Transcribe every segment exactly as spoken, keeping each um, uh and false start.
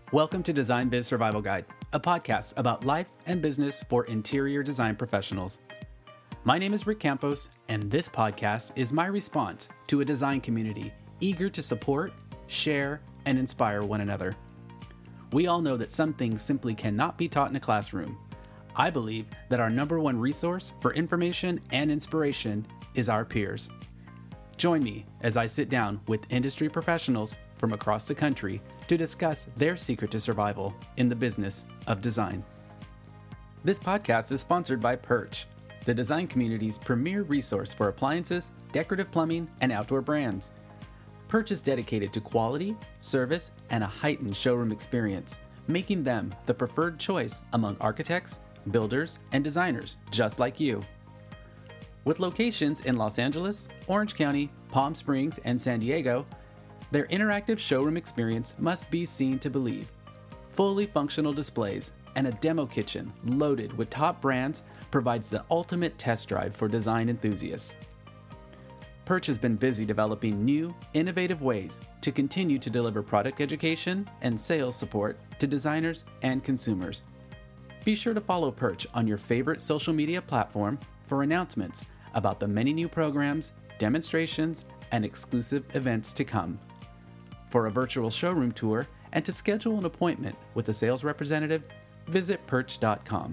Welcome to Design Biz Survival Guide, a podcast about life and business for interior design professionals. My name is Rick Campos, and this podcast is my response to a design community eager to support, share, and inspire one another. We all know that some things simply cannot be taught in a classroom. I believe that our number one resource for information and inspiration is our peers. Join me as I sit down with industry professionals from across the country to discuss their secret to survival in the business of design. This podcast is sponsored by Perch, the design community's premier resource for appliances, decorative plumbing, and outdoor brands. Perch is dedicated to quality, service, and a heightened showroom experience, making them the preferred choice among architects, builders, and designers just like you. With locations in Los Angeles, Orange County, Palm Springs, and San Diego, their interactive showroom experience must be seen to believe. Fully functional displays and a demo kitchen loaded with top brands provides the ultimate test drive for design enthusiasts. Perch has been busy developing new, innovative ways to continue to deliver product education and sales support to designers and consumers. Be sure to follow Perch on your favorite social media platform for announcements about the many new programs, demonstrations, and exclusive events to come. For a virtual showroom tour and to schedule an appointment with a sales representative, visit perch dot com.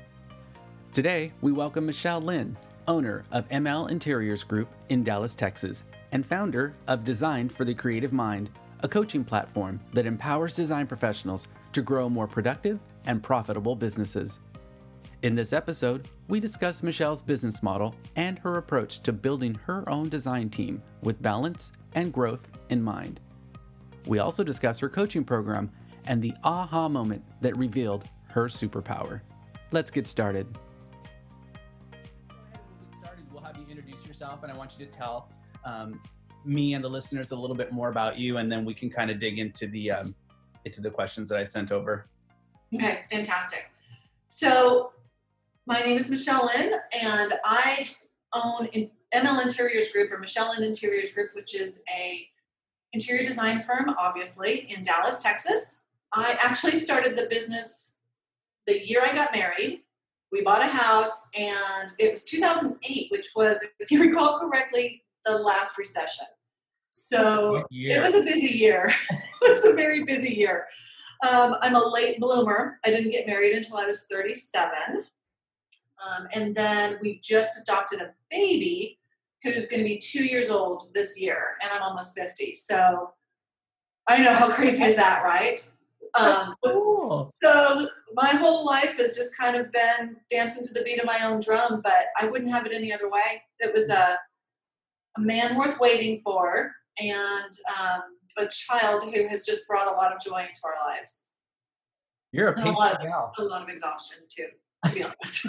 Today, we welcome Michelle Lin, owner of M L Interiors Group in Dallas, Texas, and founder of Design for the Creative Mind, a coaching platform that empowers design professionals to grow more productive and profitable businesses. In this episode, we discuss Michelle's business model and her approach to building her own design team with balance and growth in mind. We also discuss her coaching program and the aha moment that revealed her superpower. Let's get started. We'll get started. We'll have you introduce yourself, and I want you to tell um, me and the listeners a little bit more about you, and then we can kind of dig into the um, into the questions that I sent over. Okay, fantastic. So my name is Michelle Lin, and I own M L Interiors Group, or Michelle Lin Interiors Group, which is a interior design firm, obviously, in Dallas, Texas. I actually started the business the year I got married. We bought a house, and it was two thousand eight, which was, if you recall correctly, the last recession. So it was a busy year. It was a very busy year. Um, I'm a late bloomer. I didn't get married until I was thirty-seven. Um, and then we just adopted a baby who's going to be two years old this year, and I'm almost fifty. So I know, how crazy is that, right? Um, cool. So my whole life has just kind of been dancing to the beat of my own drum, but I wouldn't have it any other way. It was a, a man worth waiting for, and um, a child who has just brought a lot of joy into our lives. You're a patient a lot of, gal. A lot of exhaustion, too, to be honest.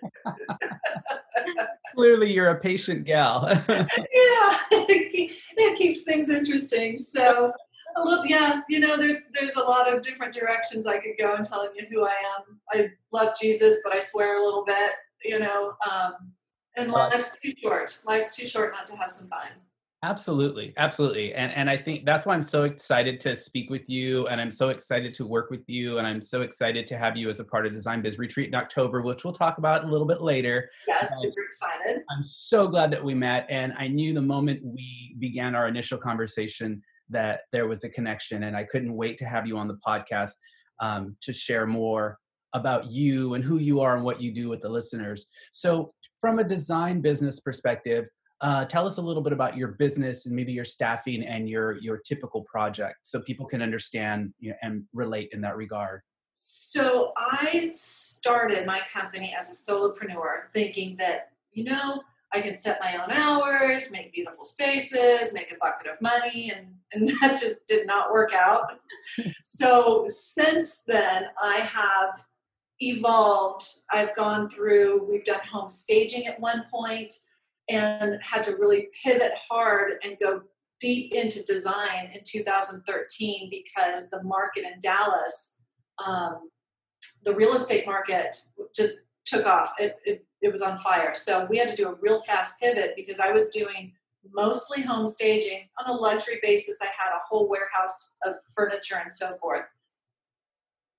Clearly, you're a patient gal. Yeah, it keeps things interesting. So, a little, yeah, you know, there's there's a lot of different directions I could go in telling you who I am. I love Jesus, but I swear a little bit, you know. Um, and life's too short. Life's too short not to have some fun. Absolutely. Absolutely. And and I think that's why I'm so excited to speak with you, and I'm so excited to work with you, and I'm so excited to have you as a part of Design Biz Retreat in October, which we'll talk about a little bit later. Yes, um, super excited. I'm so glad that we met, and I knew the moment we began our initial conversation that there was a connection, and I couldn't wait to have you on the podcast um, to share more about you and who you are and what you do with the listeners. So from a design business perspective, Uh, tell us a little bit about your business and maybe your staffing and your your typical project, so people can understand, you know, and relate in that regard. So I started my company as a solopreneur, thinking that, you know, I can set my own hours, make beautiful spaces, make a bucket of money, and, and that just did not work out. So since then, I have evolved. I've gone through, we've done home staging at one point, and had to really pivot hard and go deep into design in two thousand thirteen because the market in Dallas, um, the real estate market just took off. It, it, it was on fire. So we had to do a real fast pivot because I was doing mostly home staging on a luxury basis. I had a whole warehouse of furniture and so forth.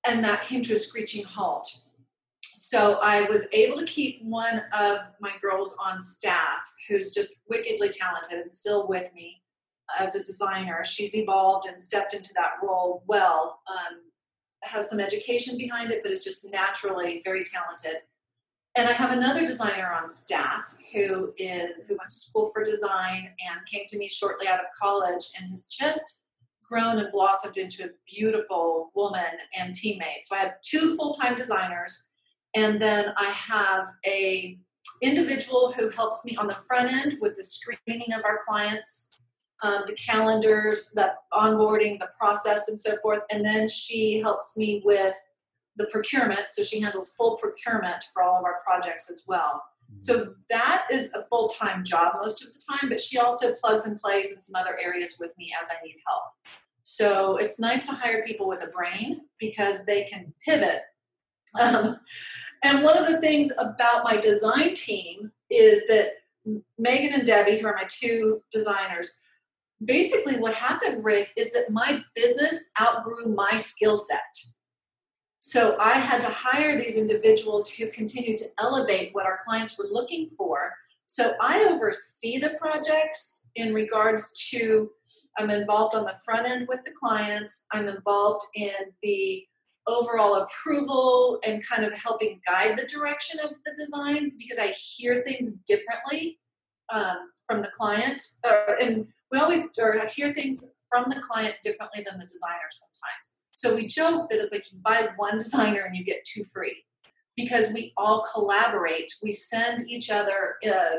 and that came to a screeching halt. So I was able to keep one of my girls on staff who's just wickedly talented and still with me as a designer. She's evolved and stepped into that role well, um, has some education behind it, but is just naturally very talented. And I have another designer on staff who is who went to school for design and came to me shortly out of college and has just grown and blossomed into a beautiful woman and teammate. So I have two full-time designers, and then I have a individual who helps me on the front end with the screening of our clients, um, the calendars, the onboarding, the process, and so forth. And then she helps me with the procurement. So she handles full procurement for all of our projects as well. So that is a full-time job most of the time, but she also plugs and plays in some other areas with me as I need help. So it's nice to hire people with a brain because they can pivot. Um, and one of the things about my design team is that Megan and Debbie, who are my two designers, basically what happened, Rick, is that my business outgrew my skill set. So I had to hire these individuals who continue to elevate what our clients were looking for. So I oversee the projects in regards to, I'm involved on the front end with the clients. I'm involved in the overall approval and kind of helping guide the direction of the design because I hear things differently um, from the client. Uh, and we always or I hear things from the client differently than the designer sometimes. So we joke that it's like you buy one designer and you get two free because we all collaborate. We send each other uh,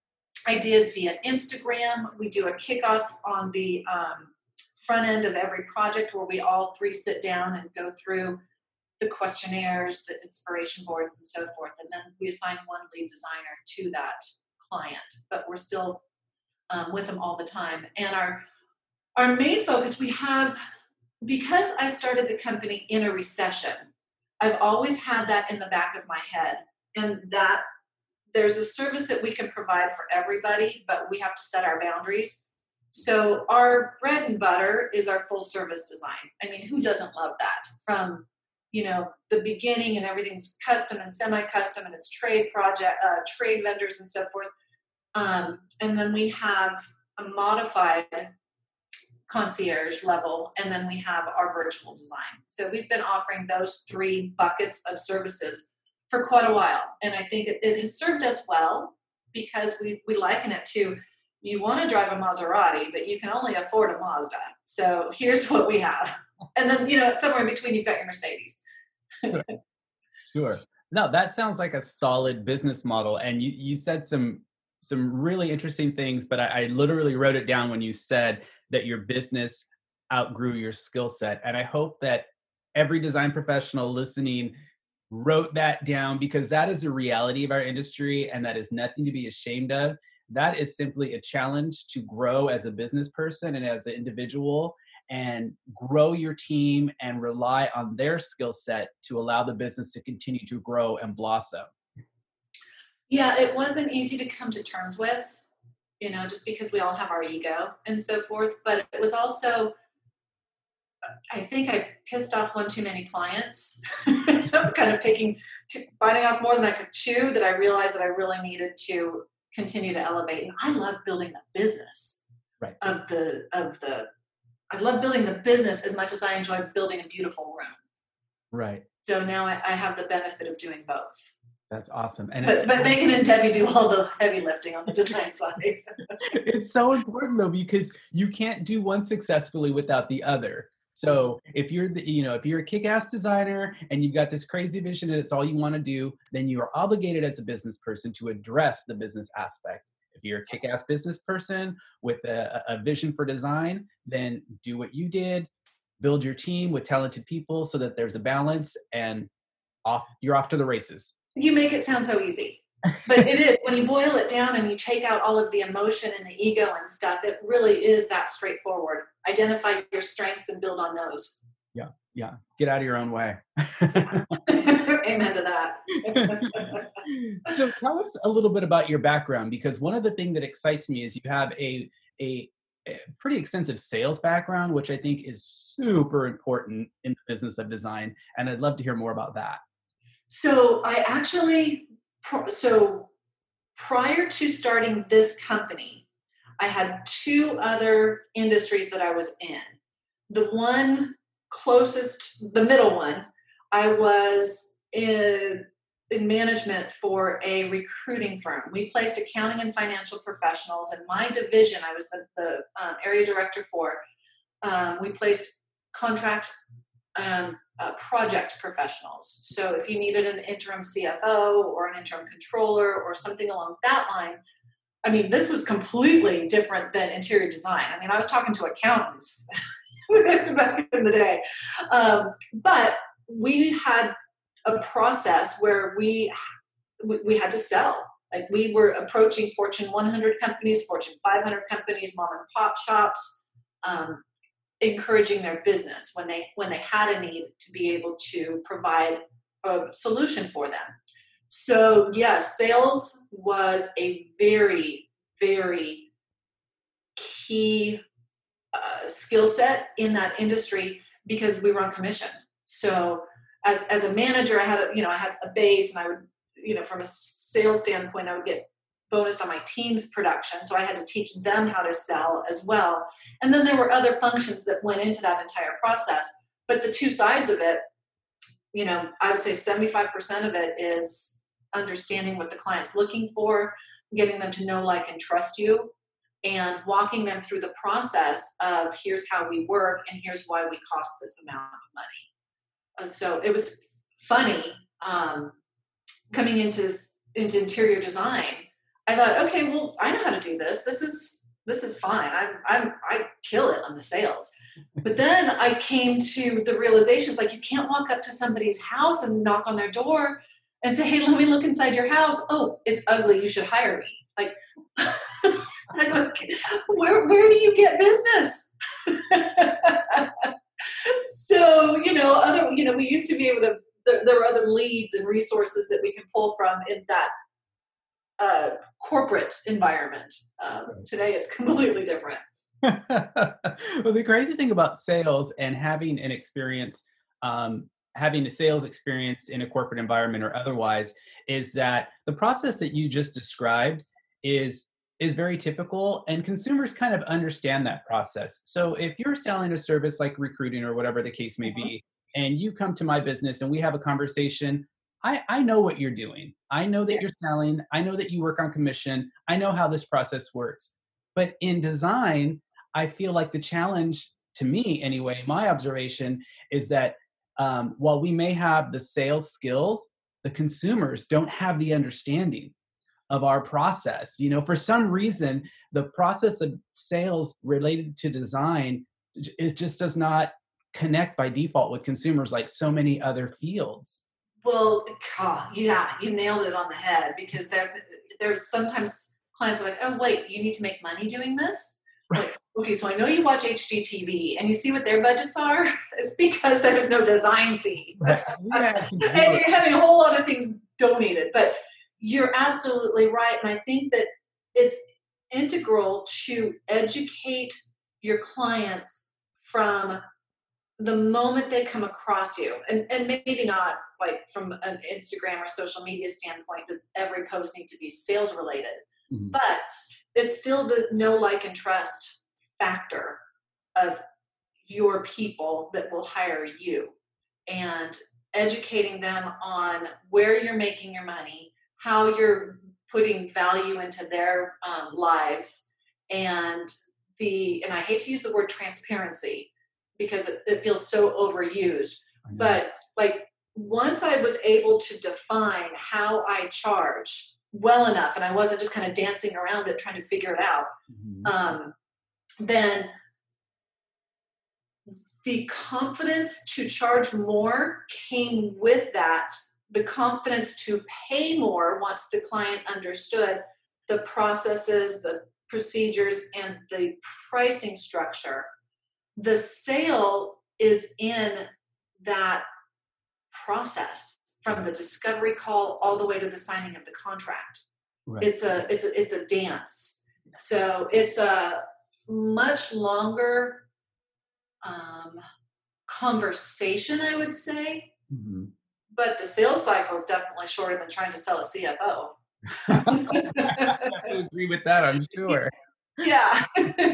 ideas via Instagram. We do a kickoff on the um, front end of every project where we all three sit down and go through the questionnaires, the inspiration boards, and so forth. And then we assign one lead designer to that client, but we're still um, with them all the time. And our our main focus, we have, because I started the company in a recession, I've always had that in the back of my head, and that there's a service that we can provide for everybody, but we have to set our boundaries. So our bread and butter is our full service design. I mean, who doesn't love that? From, you know, the beginning, and everything's custom and semi-custom, and it's trade project, uh, trade vendors and so forth. Um, and then we have a modified concierge level, and then we have our virtual design. So we've been offering those three buckets of services for quite a while. And I think it, it has served us well because we, we liken it to, you want to drive a Maserati, but you can only afford a Mazda. So here's what we have. And then, you know, somewhere in between, you've got your Mercedes. Sure. Sure. No, that sounds like a solid business model. And you, you said some some really interesting things, but I, I literally wrote it down when you said that your business outgrew your skill set. And I hope that every design professional listening wrote that down, because that is the reality of our industry, and that is nothing to be ashamed of. That is simply a challenge to grow as a business person and as an individual, and grow your team and rely on their skill set to allow the business to continue to grow and blossom. Yeah, it wasn't easy to come to terms with, you know, just because we all have our ego and so forth. But it was also, I think I pissed off one too many clients, kind of taking, biting off more than I could chew, that I realized that I really needed to continue to elevate. And I love building the business right. of the, of the, I love building the business as much as I enjoy building a beautiful room. Right. So now I, I have the benefit of doing both. That's awesome. And but, it's, but Megan and Debbie do all the heavy lifting on the design side. It's so important though, because you can't do one successfully without the other. So if you're the, you know, if you're a kick-ass designer and you've got this crazy vision and it's all you want to do, then you are obligated as a business person to address the business aspect. If you're a kick-ass business person with a, a vision for design, then do what you did, build your team with talented people so that there's a balance, and off you're off to the races. You make it sound so easy, but it is. When you boil it down and you take out all of the emotion and the ego and stuff, it really is that straightforward. Identify your strengths and build on those. Yeah, yeah. Get out of your own way. Amen to that. So tell us a little bit about your background, because one of the things that excites me is you have a a a pretty extensive sales background, which I think is super important in the business of design. And I'd love to hear more about that. So I actually, so prior to starting this company, I had two other industries that I was in. The one closest, the middle one, I was in, in management for a recruiting firm. We placed accounting and financial professionals, and my division, I was the, the um, area director for, um, we placed contract um, uh, project professionals. So if you needed an interim C F O or an interim controller or something along that line, I mean, this was completely different than interior design. I mean, I was talking to accountants back in the day. Um, but we had a process where we, we we had to sell. Like, we were approaching Fortune one hundred companies, Fortune five hundred companies, mom and pop shops, um, encouraging their business when they when they had a need to be able to provide a solution for them. So yes, sales was a very, very key uh, skill set in that industry because we were on commission. So as as a manager, I had a, you know, I had a base, and I would, you know, from a sales standpoint, I would get bonused on my team's production. So I had to teach them how to sell as well. And then there were other functions that went into that entire process. But the two sides of it, you know, I would say seventy-five percent of it is understanding what the client's looking for, getting them to know, like, and trust you, and walking them through the process of here's how we work and here's why we cost this amount of money. And so it was funny um, coming into into interior design. I thought, okay, well, I know how to do this. This is this is fine. I'm I'm I kill it on the sales. But then I came to the realizations, like, you can't walk up to somebody's house and knock on their door and say, hey, let me look inside your house. Oh, it's ugly. You should hire me. Like, I'm like, where where do you get business? So, you know, other, you know, we used to be able to, there, there were other leads and resources that we could pull from in that uh, corporate environment. Um, today, it's completely different. Well, the crazy thing about sales and having an experience, um, having a sales experience in a corporate environment or otherwise, is that the process that you just described is is very typical, and consumers kind of understand that process. So if you're selling a service like recruiting or whatever the case may be, and you come to my business and we have a conversation, I, I know what you're doing. I know that Yeah. you're selling. I know that you work on commission. I know how this process works. But in design, I feel like the challenge, to me anyway, my observation is that um, while we may have the sales skills, the consumers don't have the understanding of our process. You know, for some reason, the process of sales related to design is just does not connect by default with consumers like so many other fields. Well, God, yeah, you nailed it on the head, because there, there's sometimes clients are like, oh, wait, you need to make money doing this? Right. Like, okay, so I know you watch H G T V and you see what their budgets are. It's because there's no design fee. Right. Yeah, And you're having a whole lot of things donated. But you're absolutely right. And I think that it's integral to educate your clients from the moment they come across you. And, and maybe not like from an Instagram or social media standpoint, does every post need to be sales related? Mm-hmm. But it's still the know, like, and trust factor of your people that will hire you, and educating them on where you're making your money, how you're putting value into their um, lives, and the, and I hate to use the word transparency because it, it feels so overused, but like, once I was able to define how I charge well enough, and I wasn't just kind of dancing around it trying to figure it out, mm-hmm. um, then the confidence to charge more came with that. The confidence to pay more once the client understood the processes, the procedures, and the pricing structure. The sale is in that process from the discovery call all the way to the signing of the contract. Right. It's a it's a it's a dance. So it's a much longer um, conversation, I would say. Mm-hmm. But the sales cycle is definitely shorter than trying to sell a C F O. I agree with that, I'm sure. Yeah.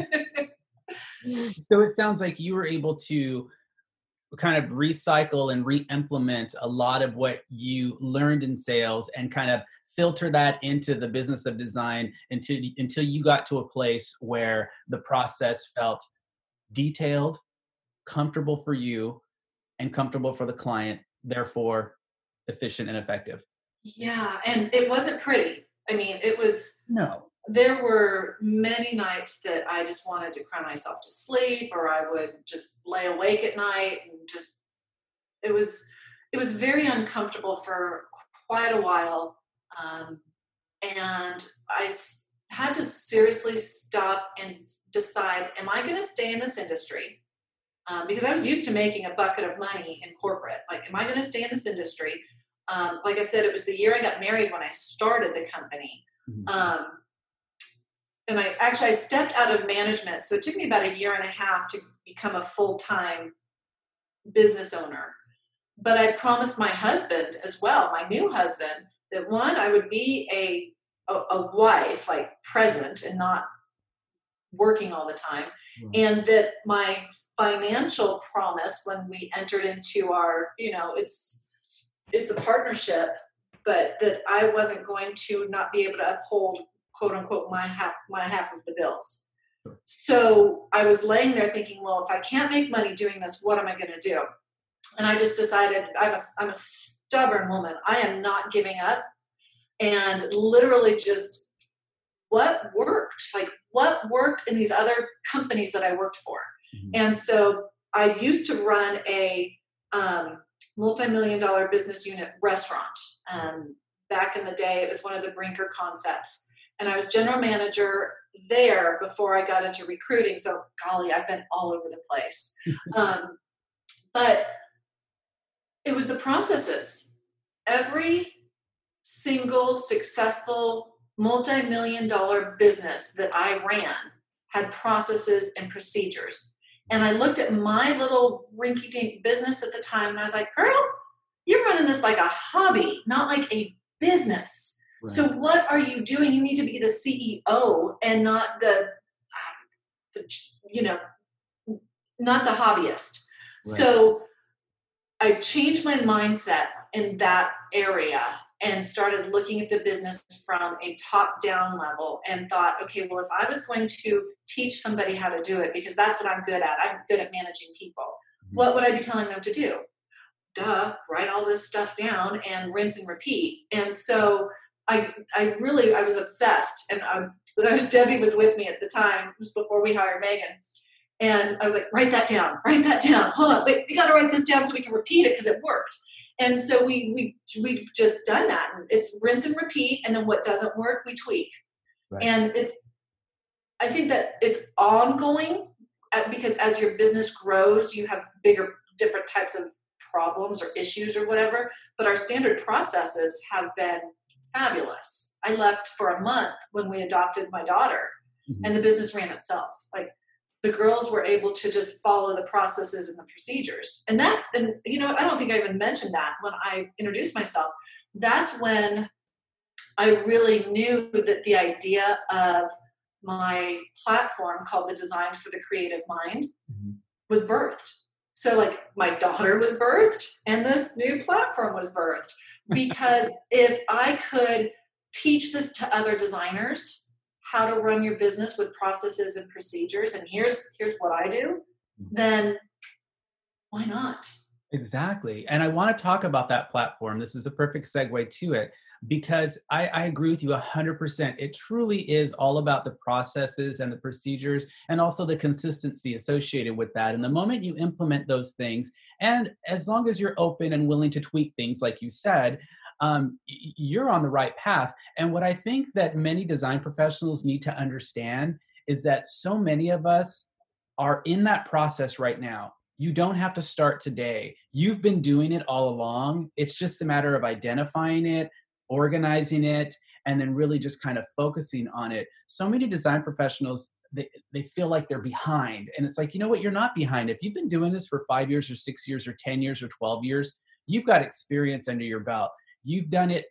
So it sounds like you were able to kind of recycle and re-implement a lot of what you learned in sales and kind of filter that into the business of design until until you got to a place where the process felt detailed, comfortable for you, and comfortable for the client, therefore efficient and effective. Yeah, and it wasn't pretty. I mean, it was, No. there were many nights that I just wanted to cry myself to sleep, or I would just lay awake at night and just, it was, it was very uncomfortable for quite a while. Um, and I s- had to seriously stop and decide, am I going to stay in this industry? Um, because I was used to making a bucket of money in corporate. Like, am I going to stay in this industry? Um, like I said, it was the year I got married when I started the company. Mhm. Um, and I actually, I stepped out of management. So it took me about a year and a half to become a full-time business owner. But I promised my husband as well, my new husband, that one, I would be a, a, a wife, like present and not working all the time. Right. And that my financial promise when we entered into our, you know, it's, it's a partnership, but that I wasn't going to not be able to uphold, quote unquote, my half, my half of the bills. Sure. So I was laying there thinking, well, if I can't make money doing this, what am I going to do? And I just decided, I'm a, I'm a stubborn woman. I am not giving up. And literally just what worked, like what worked in these other companies that I worked for. Mhm. And so I used to run a um, multi-million dollar business unit restaurant. Um, back in the day, it was one of the Brinker concepts. And I was general manager there before I got into recruiting. So golly, I've been all over the place. um, but it was the processes. Every single successful multi-million dollar business that I ran had processes and procedures. And I looked at my little rinky-dink business at the time and I was like, girl, you're running this like a hobby, not like a business. Right. So what are you doing? You need to be the C E O and not the, the you know, not the hobbyist. Right. So I changed my mindset in that area and started looking at the business from a top-down level and thought, okay, well, if I was going to teach somebody how to do it, because that's what I'm good at, I'm good at managing people, mm-hmm. what would I be telling them to do? Duh, write all this stuff down and rinse and repeat. And so I, I really, I was obsessed. And I, Debbie was with me at the time, it was before we hired Megan. And I was like, write that down, write that down. Hold on, wait, we got to write this down so we can repeat it because it worked. And so we, we, we've just done that. It's rinse and repeat. And then what doesn't work, we tweak. Right. And it's, I think that it's ongoing because as your business grows, you have bigger, different types of problems or issues or whatever. But our standard processes have been fabulous. I left for a month when we adopted my daughter, mm-hmm. and the business ran itself. Like, the girls were able to just follow the processes and the procedures. And that's, and you know, I don't think I even mentioned that when I introduced myself. That's when I really knew that the idea of my platform called the Design for the Creative Mind mm-hmm. was birthed. So like my daughter was birthed and this new platform was birthed because if I could teach this to other designers, how to run your business with processes and procedures, and here's here's what I do, then why not? Exactly. And I want to talk about that platform. This is a perfect segue to it because I, I agree with you one hundred percent. It truly is all about the processes and the procedures and also the consistency associated with that. And the moment you implement those things, and as long as you're open and willing to tweak things, like you said, Um, you're on the right path. And what I think that many design professionals need to understand is that so many of us are in that process right now. You don't have to start today. You've been doing it all along. It's just a matter of identifying it, organizing it, and then really just kind of focusing on it. So many design professionals they, they feel like they're behind. And it's like, you know what? You're not behind. If you've been doing this for five years or six years or ten years or twelve years, you've got experience under your belt. You've done it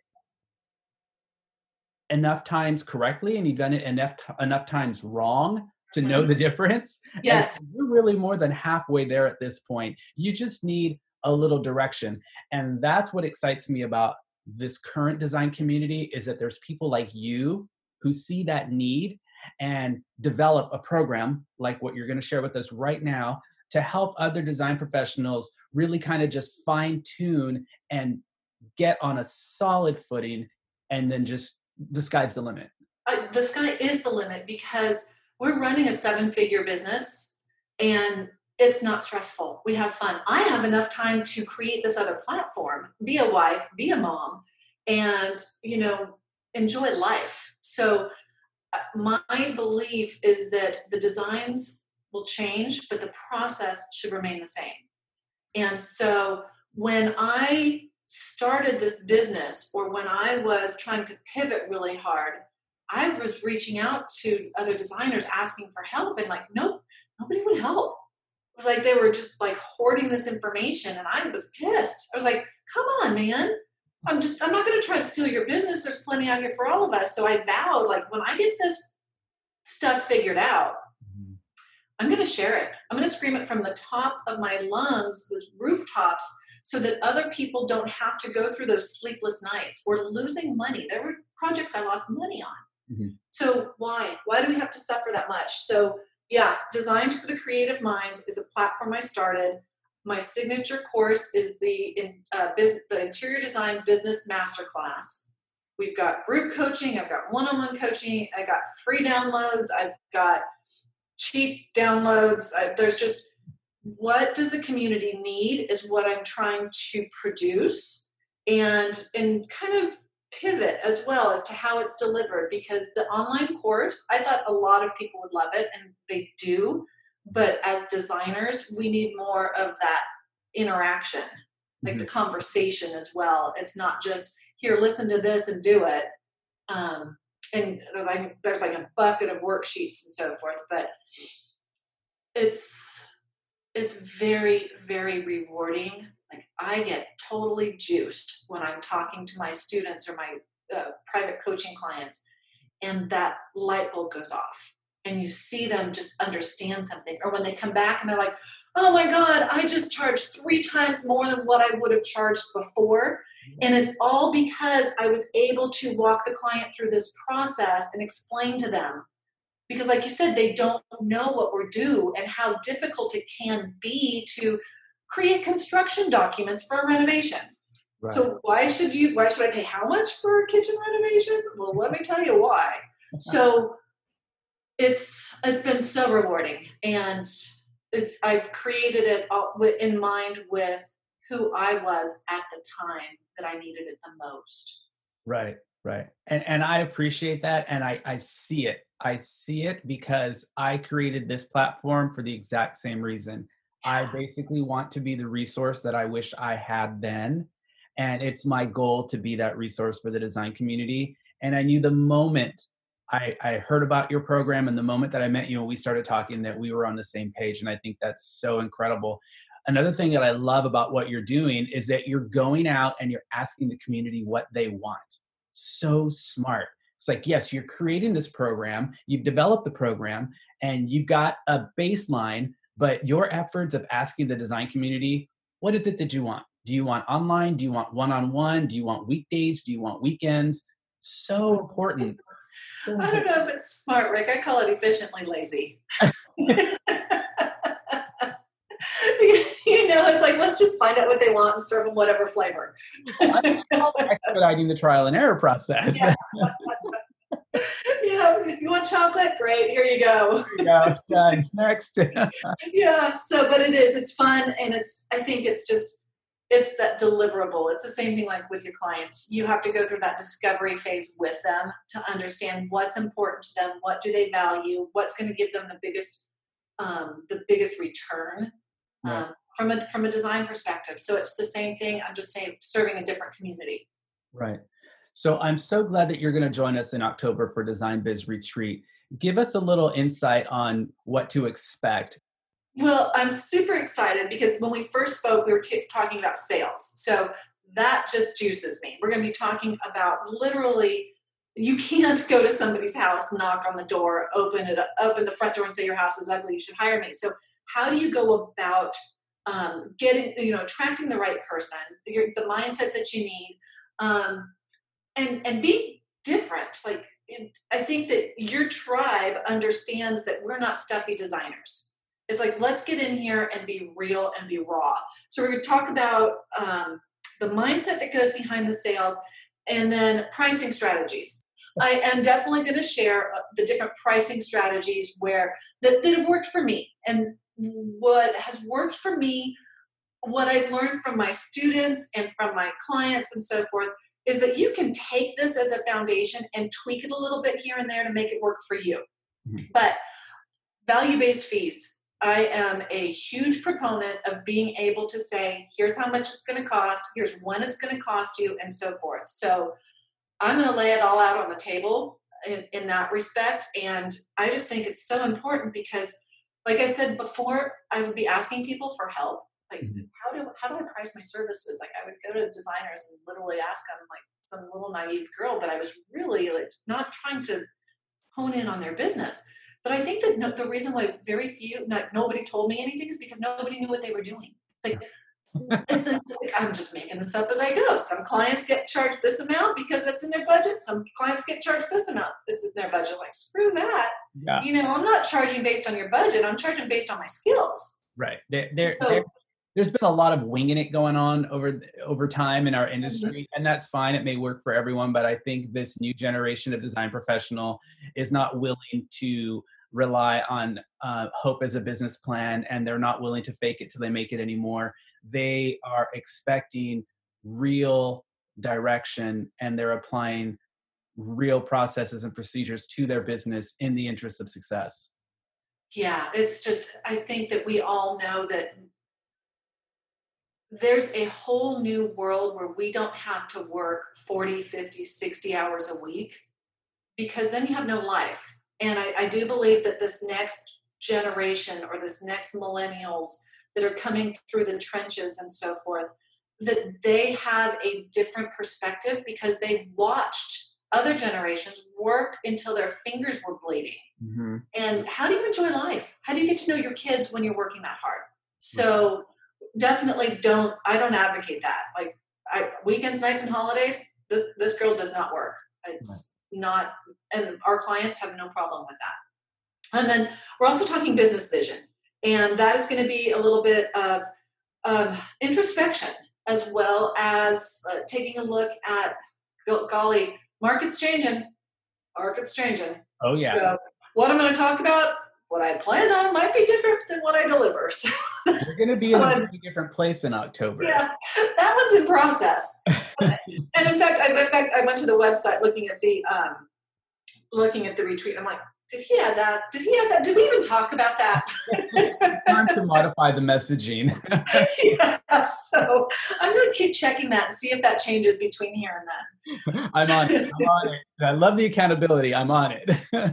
enough times correctly, and you've done it enough enough times wrong to know the difference. Yes. And you're really more than halfway there at this point. You just need a little direction. And that's what excites me about this current design community, is that there's people like you who see that need and develop a program like what you're going to share with us right now to help other design professionals really kind of just fine tune and get on a solid footing, and then just the sky's the limit. Uh, the sky is the limit, because we're running a seven figure business and it's not stressful. We have fun. I have enough time to create this other platform, be a wife, be a mom, and, you know, enjoy life. So uh, my belief is that the designs will change, but the process should remain the same. And so when I started this business, or when I was trying to pivot really hard, I was reaching out to other designers asking for help, and like, nope, nobody would help. It was like they were just like hoarding this information, and I was pissed. I was like, come on, man. I'm just, I'm not going to try to steal your business. There's plenty out here for all of us. So I vowed, like, when I get this stuff figured out, mm-hmm. I'm going to share it. I'm going to scream it from the top of my lungs, those rooftops, so that other people don't have to go through those sleepless nights or losing money. There were projects I lost money on. Mm-hmm. So why? Why do we have to suffer that much? So yeah, Designed for the Creative Mind is a platform I started. My signature course is the in, uh, business, the Interior Design Business Masterclass. We've got group coaching. I've got one-on-one coaching. I got free downloads. I've got cheap downloads. I, there's just, what does the community need is what I'm trying to produce, and and kind of pivot as well as to how it's delivered, because the online course, I thought a lot of people would love it, and they do, but as designers, we need more of that interaction, like mm-hmm. the conversation as well. It's not just, here, listen to this and do it. Um, and like there's like a bucket of worksheets and so forth, but it's it's very, very rewarding. Like, I get totally juiced when I'm talking to my students or my uh, private coaching clients, and that light bulb goes off, and you see them just understand something. Or when they come back and they're like, oh my God, I just charged three times more than what I would have charged before. And it's all because I was able to walk the client through this process and explain to them. Because like you said, they don't know what we're due and how difficult it can be to create construction documents for a renovation. Right. So why should you, why should I pay how much for a kitchen renovation? Well, let me tell you why. So it's, it's been so rewarding, and it's, I've created it all in mind with who I was at the time that I needed it the most. Right. Right. And and I appreciate that. And I, I see it. I see it because I created this platform for the exact same reason. I basically want to be the resource that I wished I had then. And it's my goal to be that resource for the design community. And I knew the moment I, I heard about your program, and the moment that I met you and we started talking, that we were on the same page. And I think that's so incredible. Another thing that I love about what you're doing is that you're going out and you're asking the community what they want. So smart. It's like, yes, you're creating this program, you've developed the program, and you've got a baseline, but your efforts of asking the design community, what is it that you want? Do you want online? Do you want one-on-one? Do you want weekdays? Do you want weekends? So important. So I don't know if it's smart, Rick. I call it efficiently lazy. You know, it's like, let's just find out what they want and serve them whatever flavor. I'm expediting the trial and error process. Yeah. Yeah, if you want chocolate, great, here you go. Here you go, done. Next. Yeah, so, but it is, it's fun, and it's, I think it's just, it's that deliverable. It's the same thing like with your clients. You have to go through that discovery phase with them to understand what's important to them, what do they value, what's going to give them the biggest, um, the biggest return. Right. Um, from a from a design perspective. So it's the same thing. I'm just saying, serving a different community. Right. So I'm so glad that you're going to join us in October for Design Biz Retreat. Give us a little insight on what to expect. Well, I'm super excited because when we first spoke, we were t- talking about sales. So that just juices me. We're going to be talking about literally, you can't go to somebody's house, knock on the door, open it up, open the front door and say your house is ugly, you should hire me. So how do you go about um, getting, you know, attracting the right person, your, the mindset that you need, um, and, and be different. Like, I think that your tribe understands that we're not stuffy designers. It's like, let's get in here and be real and be raw. So we're going to talk about um, the mindset that goes behind the sales, and then pricing strategies. I am definitely going to share the different pricing strategies where that, that have worked for me, and what has worked for me, what I've learned from my students and from my clients and so forth, is that you can take this as a foundation and tweak it a little bit here and there to make it work for you. Mm-hmm. But value-based fees. I am a huge proponent of being able to say, here's how much it's going to cost, here's when it's going to cost you, and so forth. So I'm going to lay it all out on the table in, in that respect. And I just think it's so important because, like I said before, I would be asking people for help. Like, mm-hmm. how do how do I price my services? Like, I would go to designers and literally ask them, like some little naive girl, but I was really like not trying to hone in on their business. But I think that no, the reason why very few, not, nobody told me anything is because nobody knew what they were doing. It's like, it's, it's like, I'm just making this up as I go. Some clients get charged this amount because that's in their budget. Some clients get charged this amount that's in their budget. Like, screw that. Yeah. You know, I'm not charging based on your budget. I'm charging based on my skills. Right. There, there, so, there, there's been a lot of winging it going on over over time in our industry, mm-hmm. and that's fine. It may work for everyone, but I think this new generation of design professional is not willing to rely on uh, hope as a business plan, and they're not willing to fake it till they make it anymore. They are expecting real direction, and they're applying real processes and procedures to their business in the interest of success. Yeah, it's just, I think that we all know that there's a whole new world where we don't have to work forty, fifty, sixty hours a week, because then you have no life. And I, I do believe that this next generation, or this next millennials that are coming through the trenches and so forth, that they have a different perspective because they've watched other generations work until their fingers were bleeding. Mm-hmm. And how do you enjoy life? How do you get to know your kids when you're working that hard? So definitely don't, I don't advocate that. Like, I, weekends, nights, and holidays, this, this girl does not work. It's right. not, and our clients have no problem with that. And then we're also talking business vision. And that is going to be a little bit of um, introspection, as well as uh, taking a look at, golly, market's changing. Market's changing. Oh, yeah. So what I'm going to talk about, what I planned on, might be different than what I deliver. So we're going to be in a very different place in October. Yeah, that was in process. And in fact, I went back, I went to the website looking at the, um, looking at the retreat. I'm like, did he add that? Did he add that? Did we even talk about that? Time to modify the messaging. Yeah, so I'm going to keep checking that and see if that changes between here and then. I'm on it. I'm on it. I love the accountability. I'm on it.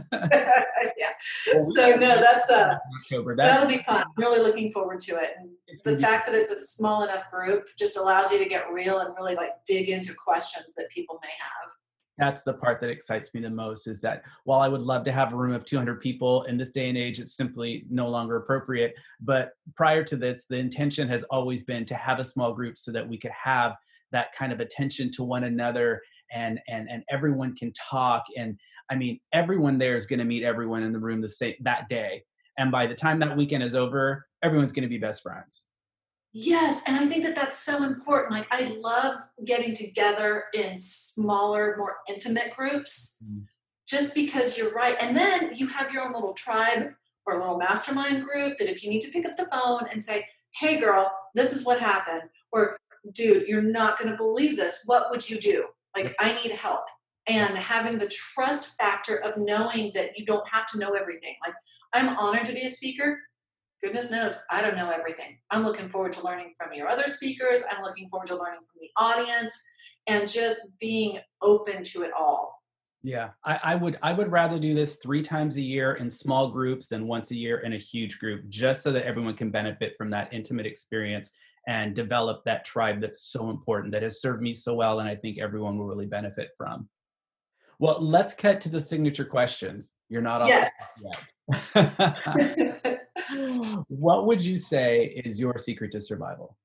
Yeah. Well, so no, that's uh, October. That, that'll be fun. I'm really looking forward to it. And the fact that it's a small enough group just allows you to get real and really like dig into questions that people may have. That's the part that excites me the most, is that while I would love to have a room of two hundred people, in this day and age, it's simply no longer appropriate. But prior to this, the intention has always been to have a small group so that we could have that kind of attention to one another, and and and everyone can talk. And I mean, everyone there is going to meet everyone in the room the same that day. And by the time that weekend is over, everyone's going to be best friends. Yes, and I think that that's so important. Like, I love getting together in smaller, more intimate groups, mm-hmm. just because you're right. And then you have your own little tribe or a little mastermind group that if you need to pick up the phone and say, hey, girl, this is what happened. Or, dude, you're not going to believe this. What would you do? Like, I need help. And having the trust factor of knowing that you don't have to know everything. Like, I'm honored to be a speaker. Goodness knows, I don't know everything. I'm looking forward to learning from your other speakers. I'm looking forward to learning from the audience and just being open to it all. Yeah, I, I would I would rather do this three times a year in small groups than once a year in a huge group, just so that everyone can benefit from that intimate experience and develop that tribe that's so important, that has served me so well, and I think everyone will really benefit from. Well, let's cut to the signature questions. You're not off the Yes. hook yet. What would you say is your secret to survival?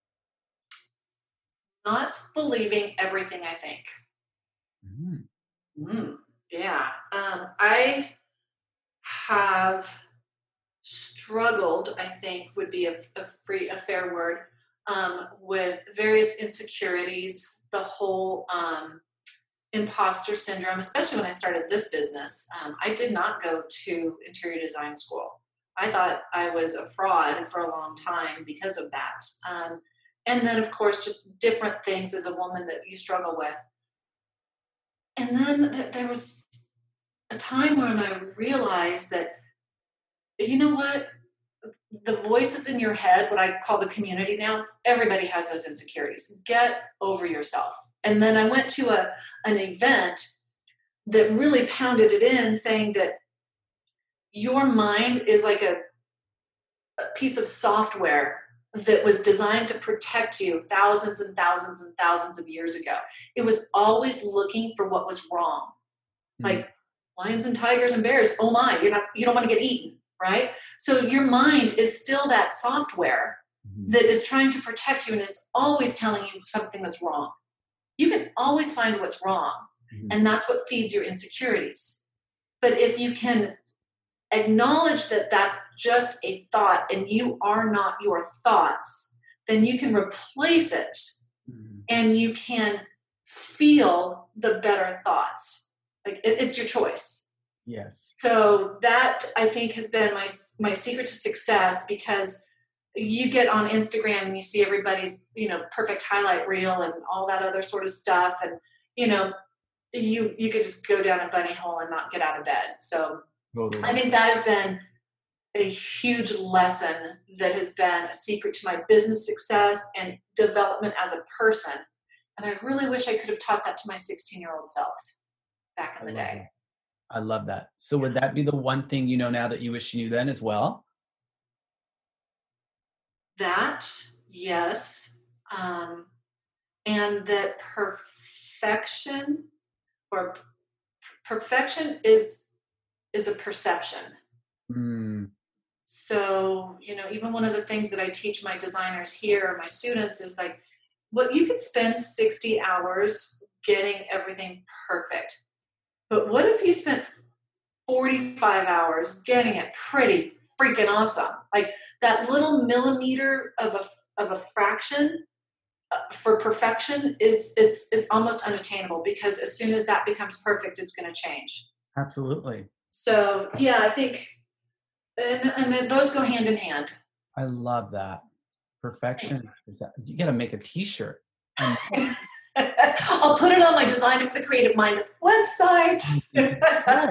Not believing everything I think. Mm, Mm, yeah. Um, I have struggled, I think would be a, a free, a fair word, um, with various insecurities, the whole um, imposter syndrome, especially when I started this business. Um, I did not go to interior design school. I thought I was a fraud for a long time because of that. Um, and then, of course, just different things as a woman that you struggle with. And then th- there was a time when I realized that, you know what, the voices in your head, what I call the community now, everybody has those insecurities. Get over yourself. And then I went to a an event that really pounded it in, saying that your mind is like a, a piece of software that was designed to protect you thousands and thousands and thousands of years ago. It was always looking for what was wrong. mm, Like lions and tigers and bears, oh my, you're not you don't want to get eaten, right? So your mind is still that software mhm, that is trying to protect you, and it's always telling you something that's wrong. You can always find what's wrong, mhm, and that's what feeds your insecurities. But if you can acknowledge that that's just a thought and you are not your thoughts, then you can replace it mhm. and you can feel the better thoughts. Like it, it's your choice. Yes. So that I think has been my my secret to success, because you get on Instagram and you see everybody's, you know, perfect highlight reel and all that other sort of stuff, and you know, you you could just go down a bunny hole and not get out of bed. So I Totally. think that has been a huge lesson that has been a secret to my business success and development as a person. And I really wish I could have taught that to my sixteen year old self back I in the love day. that. I love that. So Yeah. would that be the one thing you know now that you wish you knew then as well? That, yes. Um, and that perfection or p- perfection is is a perception. Mm, So, you know, even one of the things that I teach my designers here, my students, is like, what you could spend sixty hours getting everything perfect. But what if you spent forty-five hours getting it pretty freaking awesome? Like that little millimeter of a of a fraction uh, for perfection is it's it's almost unattainable, because as soon as that becomes perfect, it's going to change. absolutely. So, yeah, I think and, and then those go hand in hand. I love that. Perfection is that you gotta make a t-shirt. And I'll put it on my Design for the Creative Mind website. it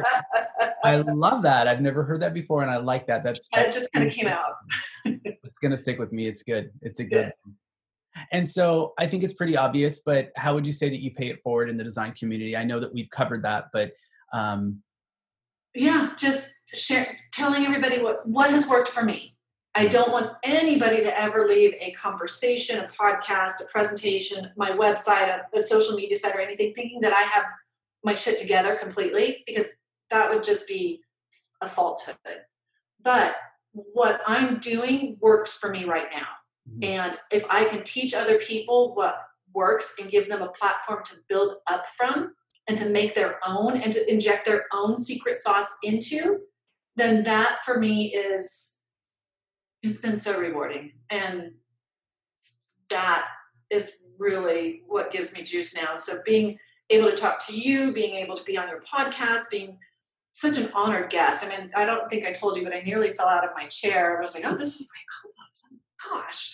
I love that. I've never heard that before, and I like that. That's It that's just kind really of came out. it's gonna stick with me. It's good. It's a good Good. and so I think it's pretty obvious, but how would you say that you pay it forward in the design community? I know that we've covered that, but um, Yeah, just share, telling everybody what, what has worked for me. I yeah, don't want anybody to ever leave a conversation, a podcast, a presentation, my website, a, a social media site, or anything, thinking that I have my shit together completely, because that would just be a falsehood. But what I'm doing works for me right now. mhm, And if I can teach other people what works and give them a platform to build up from and to make their own and to inject their own secret sauce into, then that for me is, it's been so rewarding. And that is really what gives me juice now. So being able to talk to you, being able to be on your podcast, being such an honored guest. I mean, I don't think I told you, but I nearly fell out of my chair. I was like, oh, this is my co-host. Gosh.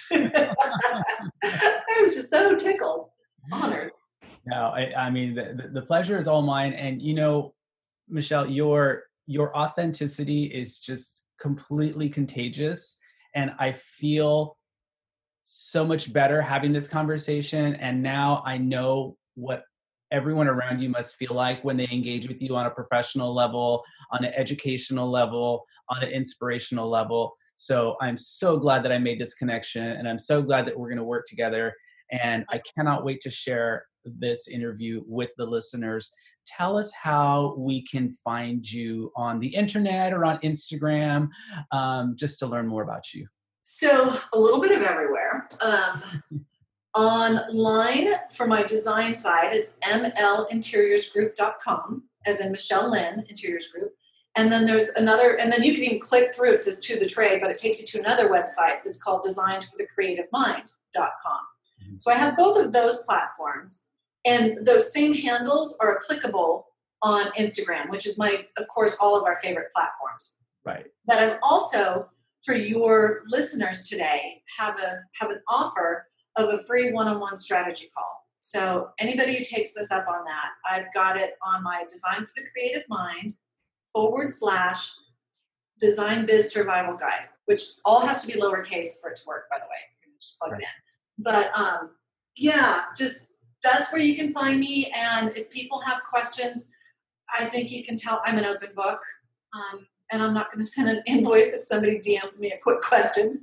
I was just so tickled, honored. no, I, I mean the, the the pleasure is all mine. And you know, Michelle, your your authenticity is just completely contagious, and I feel so much better having this conversation. And now I know what everyone around you must feel like when they engage with you on a professional level, on an educational level, on an inspirational level. So I'm so glad that I made this connection, and I'm so glad that we're going to work together. And I cannot wait to share this interview with the listeners. Tell us how we can find you on the internet or on Instagram, um, just to learn more about you. So a little bit of everywhere. Um, online for my design side, it's m l interiors group dot com, as in Michelle Lynn Interiors Group. And then there's another, and then you can even click through, it says to the trade, but it takes you to another website that's called designed for the creative mind dot com. Mm-hmm. So I have both of those platforms, and those same handles are applicable on Instagram, which is my, of course, all of our favorite platforms. Right. But I'm also, for your listeners today, have a have an offer of a free one-on-one strategy call. So anybody who takes this up on that, I've got it on my Design for the Creative Mind forward slash Design Biz Survival Guide, which all has to be lowercase for it to work, by the way. You can just plug right. it in. But um, yeah, just that's where you can find me. And if people have questions, I think you can tell I'm an open book. Um, and I'm not going to send an invoice if somebody D Ms me a quick question.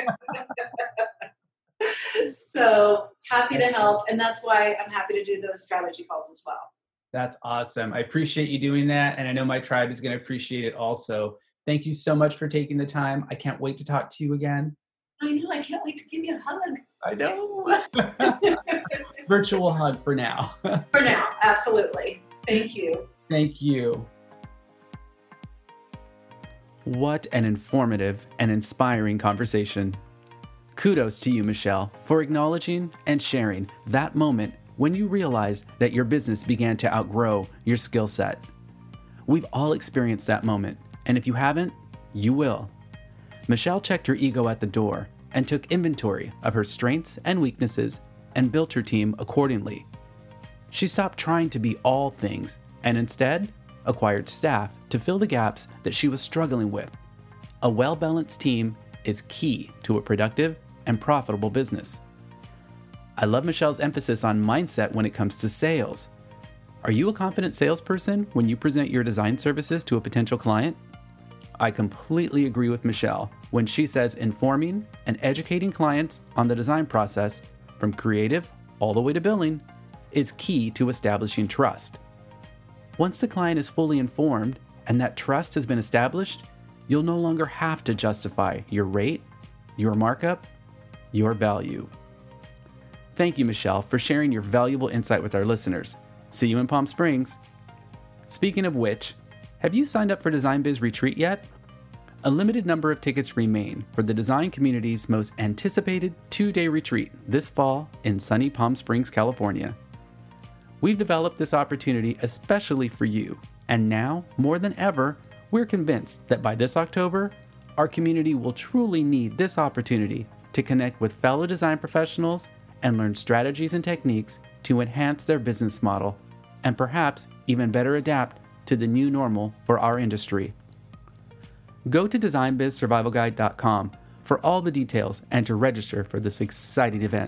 So happy to help. And that's why I'm happy to do those strategy calls as well. That's awesome. I appreciate you doing that. And I know my tribe is going to appreciate it also. Thank you so much for taking the time. I can't wait to talk to you again. I know. I can't wait to give you a hug. I know. Virtual hug for now. For now. Absolutely. Thank you. Thank you. What an informative and inspiring conversation. Kudos to you, Michelle, for acknowledging and sharing that moment when you realized that your business began to outgrow your skill set. We've all experienced that moment, and if you haven't, you will. Michelle checked her ego at the door and took inventory of her strengths and weaknesses and built her team accordingly. She stopped trying to be all things and instead acquired staff to fill the gaps that she was struggling with. A well-balanced team is key to a productive and profitable business. I love Michelle's emphasis on mindset when it comes to sales. Are you a confident salesperson when you present your design services to a potential client? I completely agree with Michelle when she says informing and educating clients on the design process, from creative all the way to billing, is key to establishing trust. Once the client is fully informed and that trust has been established, you'll no longer have to justify your rate, your markup, your value. Thank you, Michelle, for sharing your valuable insight with our listeners. See you in Palm Springs. Speaking of which, have you signed up for Design Biz Retreat yet? A limited number of tickets remain for the design community's most anticipated two-day retreat this fall in sunny Palm Springs, California. We've developed this opportunity especially for you, and now, more than ever, we're convinced that by this October, our community will truly need this opportunity to connect with fellow design professionals and learn strategies and techniques to enhance their business model and perhaps even better adapt to the new normal for our industry. Go to design biz survival guide dot com for all the details and to register for this exciting event.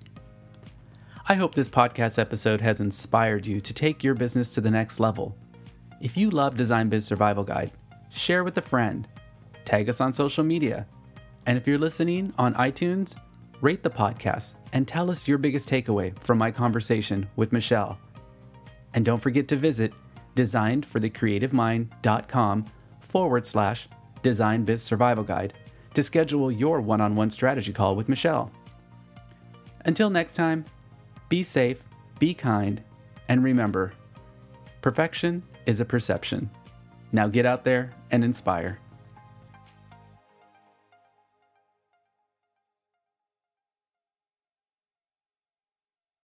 I hope this podcast episode has inspired you to take your business to the next level. If you love Design Biz Survival Guide, share with a friend, tag us on social media, and if you're listening on iTunes, rate the podcast and tell us your biggest takeaway from my conversation with Michelle. And don't forget to visit designed for the creative mind dot com forward slash Design Biz Survival Guide to schedule your one-on-one strategy call with Michelle. Until next time, be safe, be kind, and remember, perfection is a perception. Now get out there and inspire.